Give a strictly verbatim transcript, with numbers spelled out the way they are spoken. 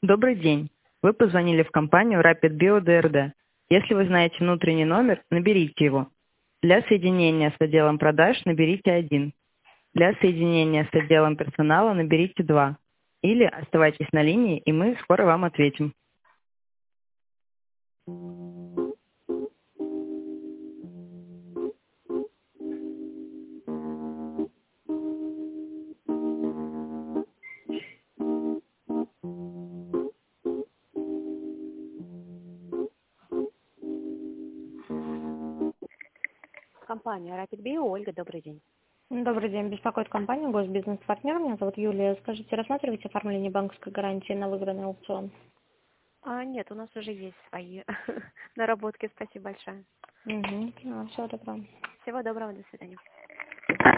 Добрый день. Вы позвонили в компанию Rapid Bio ди эр дэ. Если вы знаете внутренний номер, наберите его. Для соединения с отделом продаж наберите один. Для соединения с отделом персонала наберите два. Или оставайтесь на линии, и мы скоро вам ответим. Компания Rapid Bio. Ольга, добрый день. Добрый день. Беспокоит компания Госбизнес-партнер. Меня зовут Юлия. Скажите, рассматриваете оформление банковской гарантии на выигранный аукцион? А, нет, у нас уже есть свои наработки. Спасибо большое. Угу. Всего доброго. Всего доброго, до свидания.